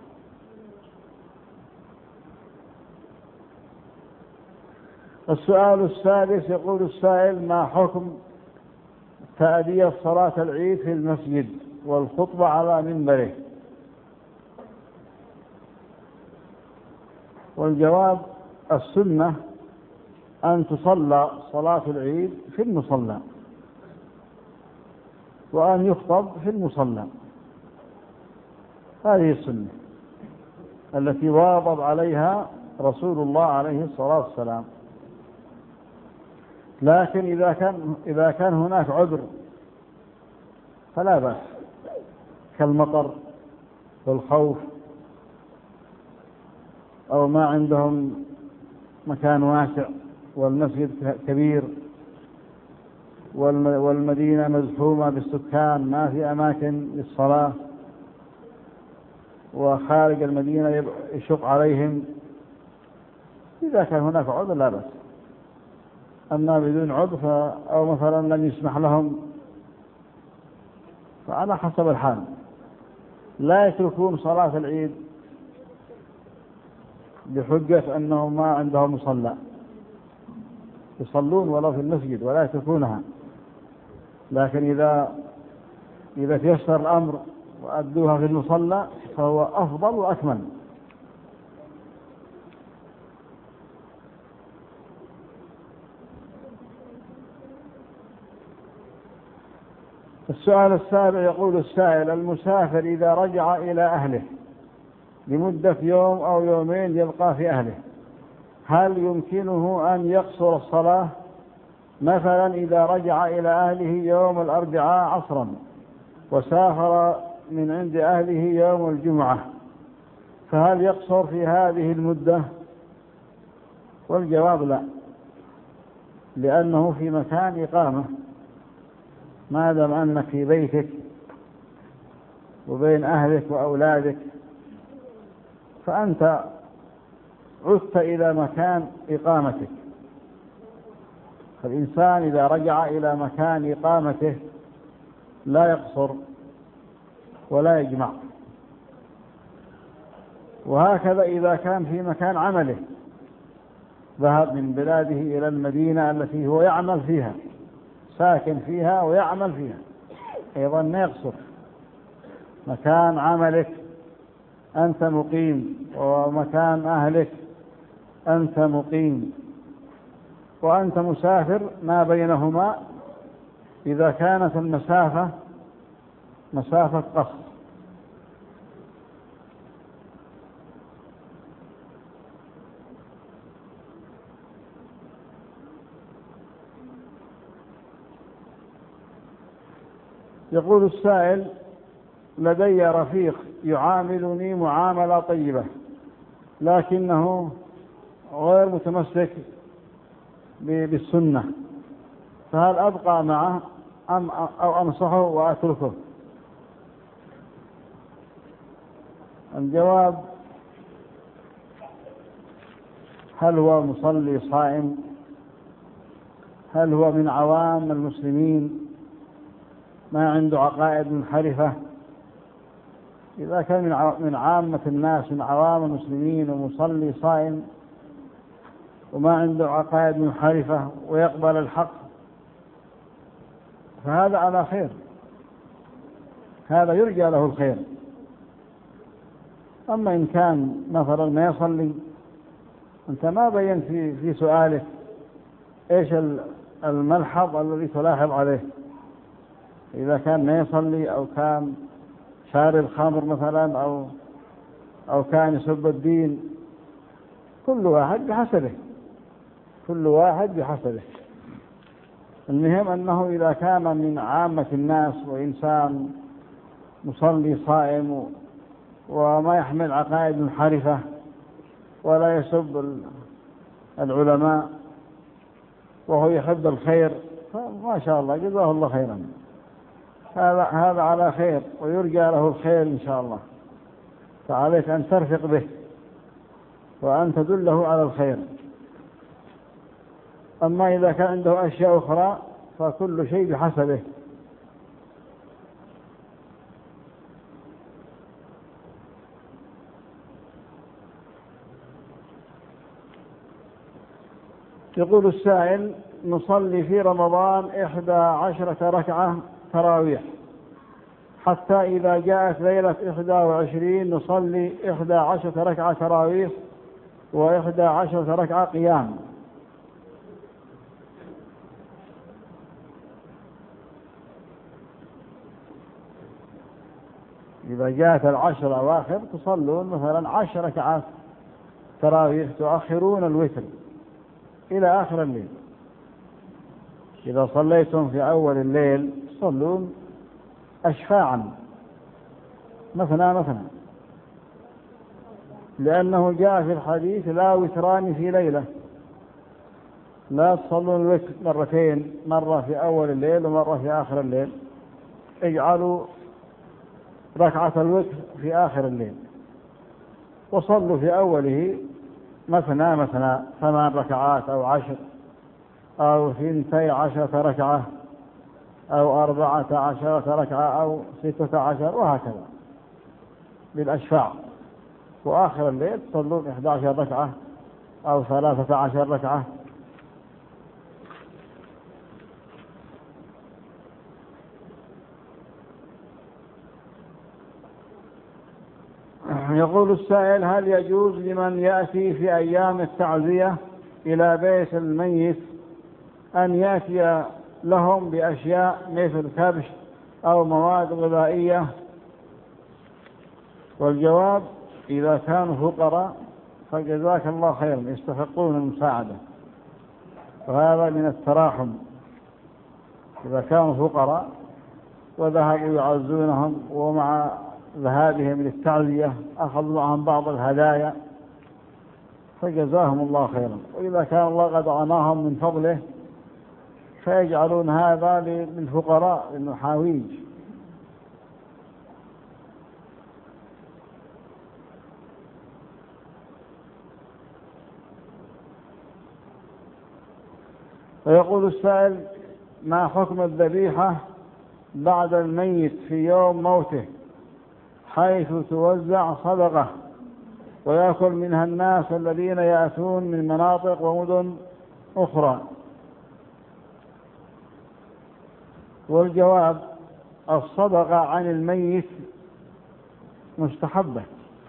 السؤال السادس، يقول السائل: ما حكم تأدية صلاة العيد في المسجد والخطبة على منبره؟ والجواب: السنة أن تصلى صلاة العيد في المصلى، وأن يخطب في المصلى. هذه السنة التي واظب عليها رسول الله عليه الصلاة والسلام. لكن إذا كان إذا كان هناك عذر فلا بأس، كالمطر والخوف أو ما عندهم مكان واسع والمسجد كبير والمدينة مزحومة بالسكان، ما في أماكن للصلاة، وخارج المدينة يشق عليهم. إذا كان هناك عذر لا بأس. أما بدون عذر أو مثلا لم يسمح لهم فعلى حسب الحال. لا يتركون صلاة العيد بحجة أنهم ما عندهم مصلى، يصلون ولو في المسجد ولا يتركونها. لكن إذا إذا تيسر الأمر وأدوها في المصلى فهو أفضل وأكمل. السؤال السابع، يقول السائل: المسافر إذا رجع إلى أهله لمدة يوم أو يومين يبقى في أهله، هل يمكنه أن يقصر الصلاة؟ مثلا إذا رجع إلى أهله يوم الأربعاء عصرا وسافر من عند أهله يوم الجمعة، فهل يقصر في هذه المدة؟ والجواب: لا، لأنه في مكان إقامة. ما دام أنك في بيتك وبين أهلك وأولادك فأنت عدت إلى مكان إقامتك. فالإنسان إذا رجع إلى مكان إقامته لا يقصر ولا يجمع. وهكذا إذا كان في مكان عمله، ذهب من بلاده إلى المدينة التي هو يعمل فيها، ساكن فيها ويعمل فيها، أيضا ما يقصر. مكان عملك أنت مقيم، ومكان أهلك أنت مقيم، وأنت مسافر ما بينهما إذا كانت المسافة مسافة قصر. يقول السائل: لدي رفيق يعاملني معاملة طيبة لكنه غير متمسك بالسنة، فهل أبقى معه أم أو أنصحه وأتركه؟ الجواب: هل هو مصلي صائم؟ هل هو من عوام المسلمين؟ ما عنده عقائد منحرفة، إذا كان من عامة الناس من عوام المسلمين ومصلي صائم وما عنده عقائد منحرفة ويقبل الحق، فهذا على خير، هذا يرجى له الخير. أما إن كان مثلا ما يصلي، أنت ما بينت في, في سؤالك إيش الملحظ الذي تلاحظ عليه، إذا كان ما يصلي أو كان شارب خمر مثلا أو أو كان يسب الدين، كل واحد بحسبه، كل واحد بحسبه. المهم أنه إذا كان من عامة الناس وإنسان مصلي صائم وما يحمل عقائد منحرفة ولا يسب العلماء وهو يحب الخير، فما شاء الله جزاه الله خيرا، هذا هذا على خير ويرجى له الخير إن شاء الله، فعليك أن ترفق به وأن تدله على الخير. أما إذا كان عنده أشياء أخرى فكل شيء بحسبه. يقول السائل: نصلي في رمضان إحدى عشرة ركعة تراويح، حتى إذا جاءت ليلة إحدى وعشرين نصلي إحدى عشرة ركعة تراويح وإحدى عشرة ركعة قيام. إذا جاءت العشر الأواخر تصلون مثلا عشر ركعات تراويح، تؤخرون الوتر إلى آخر الليل. إذا صليتم في أول الليل تصلون أشفاعا مثنى مثنى، لأنه جاء في الحديث: لا وتران في ليلة، لا تصلون الوتر مرتين، مرة في أول الليل ومرة في آخر الليل، اجعلوا ركعة الوتر في آخر الليل، وصلوا في أوله مثنى مثنى، ثمان ركعات أو عشر أو ثنتي عشرة ركعة أو أربعة عشرة ركعة أو ستة عشر، وهكذا بالأشفاع. وآخر الليل تصلون إحدى عشر ركعة أو ثلاثة عشر ركعة. يقول السائل: هل يجوز لمن يأتي في أيام التعزية إلى بيت الميت أن يأتي لهم بأشياء مثل كبش أو مواد غذائية؟ والجواب: إذا كانوا فقراء فجزاك الله خيرا، يستحقون المساعدة، وهذا من التراحم. إذا كانوا فقراء وذهبوا يعزونهم ومع ذهابهم للتعزية أخذوا معهم بعض الهدايا فجزاهم الله خيرا. وإذا كان الله قد أعطاهم من فضله فيجعلون هذا للفقراء للمحاويج. ويقول السائل: ما حكم الذبيحة بعد الميت في يوم موته حيث توزع صدقة ويأكل منها الناس الذين يأتون من مناطق ومدن أخرى؟ والجواب: الصدقة عن الميت مستحبة،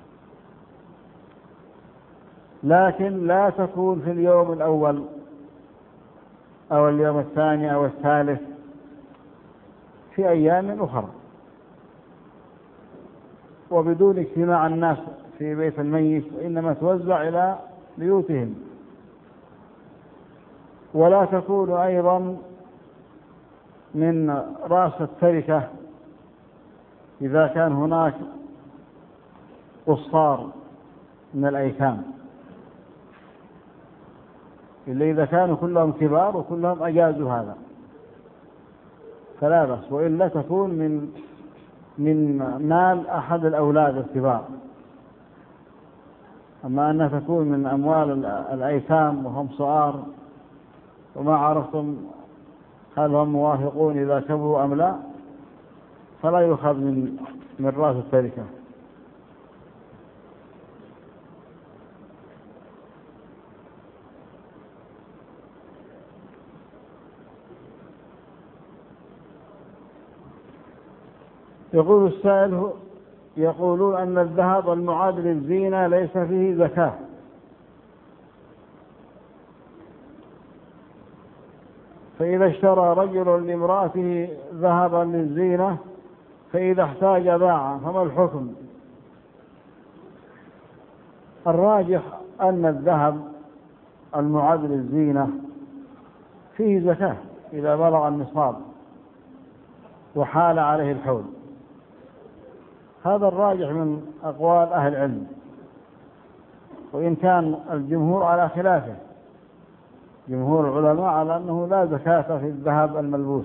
لكن لا تكون في اليوم الأول أو اليوم الثاني أو الثالث، في أيام أخرى وبدون اجتماع الناس في بيت الميت، وإنما توزع إلى بيوتهم. ولا تكون أيضا من رأس التركة إذا كان هناك قصار من الأيتام، إلا إذا كانوا كلهم كبار وكلهم أجازوا هذا فلا بأس، وإلا تكون من من مال أحد الأولاد الكبار. أما أنها تكون من أموال الأيتام وهم صغار وما عرفتم هل هم موافقون إذا كبروا أم لا، فلا يؤخذ من من رأس التركة. يقول السائل: يقولون أن الذهب المعاد للزينة ليس فيه زكاة، فإذا اشترى رجل لامرأته ذهبا للزينة فإذا احتاج باعه، فما الحكم؟ الراجح أن الذهب المعاد للزينة فيه زكاة إذا بلغ النصاب وحال عليه الحول. هذا الراجح من أقوال أهل العلم، وإن كان الجمهور على خلافه. جمهور العلماء على أنه لا زكاة في الذهب الملبوس،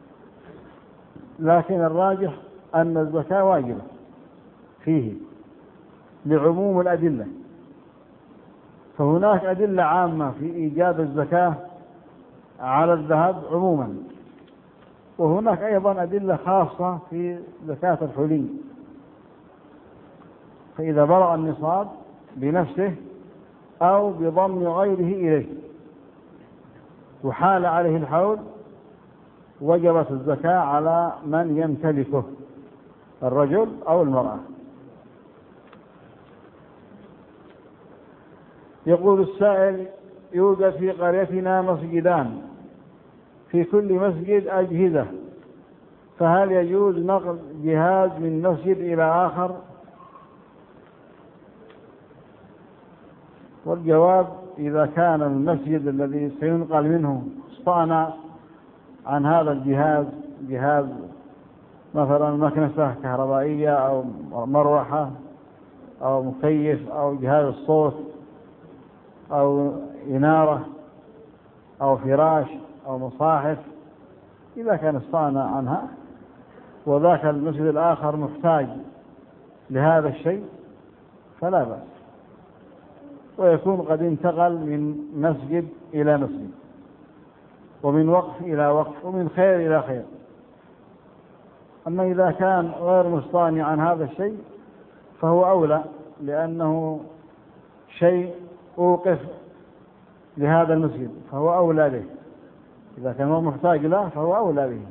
لكن الراجح أن الزكاة واجبة فيه لعموم الأدلة. فهناك أدلة عامة في إيجاب الزكاة على الذهب عموما، وهناك أيضا أدلة خاصة في زكاة الحلي. فإذا بلغ النصاب بنفسه أو بضم غيره إليه وحال عليه الحول وجبت الزكاة على من يمتلكه، الرجل أو المرأة. يقول السائل: يوجد في قريتنا مسجدان، في كل مسجد أجهزة، فهل يجوز نقل جهاز من مسجد إلى آخر؟ والجواب: إذا كان المسجد الذي سينقل منه استغنى عن هذا الجهاز، جهاز مثلا مكنسة كهربائية أو مروحة أو مكيف أو جهاز الصوت أو إنارة أو فراش أو مصاحف، إذا كان استغنى عنها وذاك المسجد الآخر محتاج لهذا الشيء فلا بأس، ويكون قد انتقل من مسجد إلى مسجد، ومن وقف إلى وقف، ومن خير إلى خير. أما إذا كان غير مستغني عن هذا الشيء فهو أولى، لأنه شيء أوقف لهذا المسجد فهو أولى به. إذا كان هو محتاج له فهو أولى به.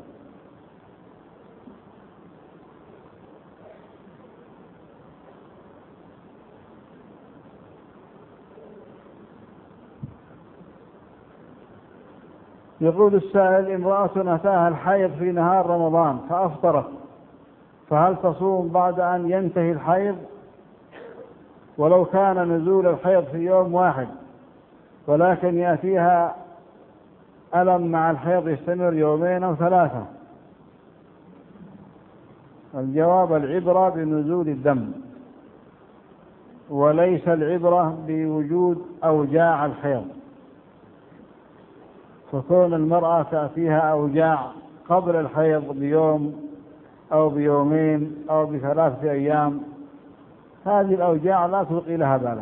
يقول السائل: امرأة أتاها الحيض في نهار رمضان فأفطرت، فهل تصوم بعد أن ينتهي الحيض؟ ولو كان نزول الحيض في يوم واحد ولكن يأتيها ألم مع الحيض يستمر يومين أو ثلاثة؟ الجواب: العبرة بنزول الدم، وليس العبرة بوجود أوجاع الحيض. فكون المرأة تأتيها أوجاع قبل الحيض بيوم أو بيومين أو بثلاثة أيام، هذه الأوجاع لا تلقي لها بالا،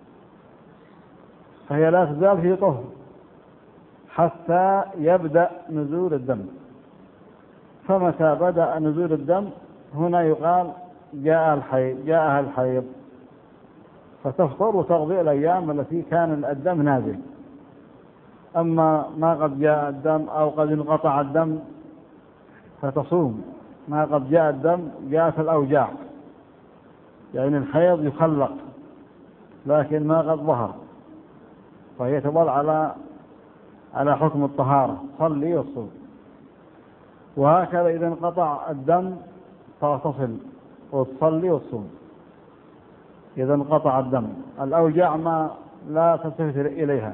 فهي لا تزال في طهر حتى يبدأ نزول الدم. فمتى بدأ نزول الدم هنا يقال جاء الحيض جاءها الحيض، فتفطر وتقضي الأيام التي كان الدم نازل. أما ما قد جاء الدم أو قد انقطع الدم فتصوم. ما قد جاء الدم جاءت الأوجاع، يعني الحيض يخلق لكن ما قد ظهر، فهي تظل على على حكم الطهارة، صلي وصوم. وهكذا إذا انقطع الدم فتصل وتصلي وتصوم. إذا انقطع الدم الأوجاع ما لا تلتفت إليها.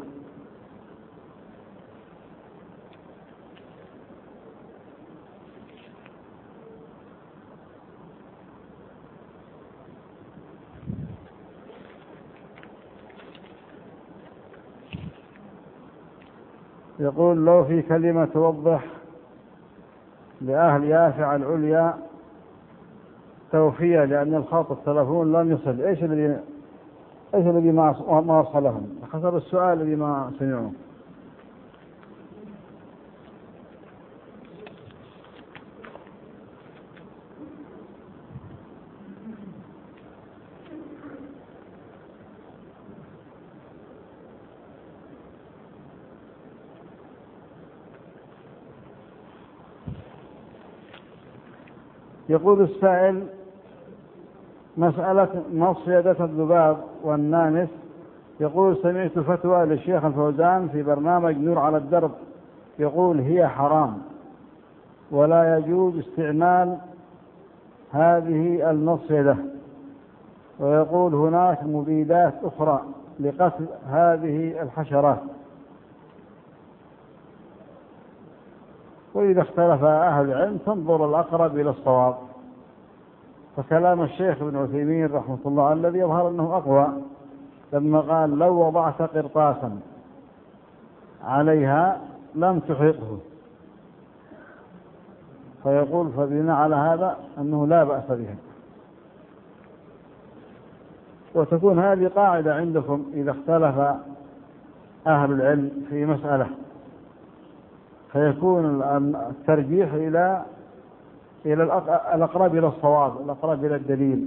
يقول: لو في كلمة توضح لأهل يافع العليا توفية لأن الخط التلفون لم يصل، إيش الذي إيش الذي ما ما وصلهم؟ حسب السؤال الذي ما سمعوه. يقول السائل: مسألة مصيدة الذباب والنامس. يقول: سمعت فتوى للشيخ الفوزان في برنامج نور على الدرب، يقول هي حرام ولا يجوز استعمال هذه المصيدة، ويقول هناك مبيدات أخرى لقتل هذه الحشرات، وإذا اختلف أهل العلم تنظر الأقرب إلى الصواب. فكلام الشيخ ابن عثيمين رحمه الله الذي يظهر أنه أقوى لما قال: لو وضعت قرطاسا عليها لم تحرقه، فيقول فبناء على هذا أنه لا بأس بها. وتكون هذه قاعدة عندكم إذا اختلف أهل العلم في مسألة، فيكون الترجيح إلى إلى الأقرب إلى الصواب، الأقرب إلى الدليل.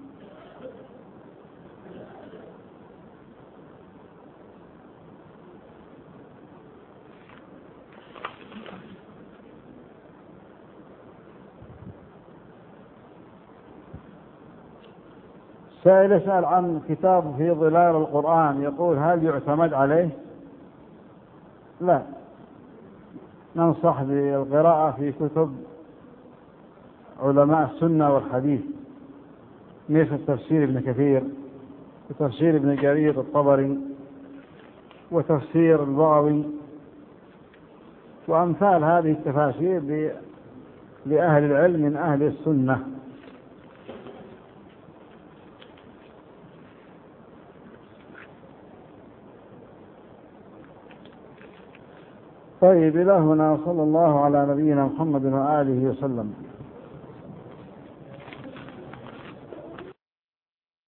سائل يسأل عن كتاب في ظلال القرآن، يقول: هل يعتمد عليه؟ لا، ننصح بالقراءة في كتب علماء السنة والحديث، مثل تفسير ابن كثير وتفسير ابن جرير الطبري وتفسير البغوي وأمثال هذه التفاسير لأهل العلم من أهل السنة. طيب، إلى هنا صلى الله على نبينا محمد وآله وسلم.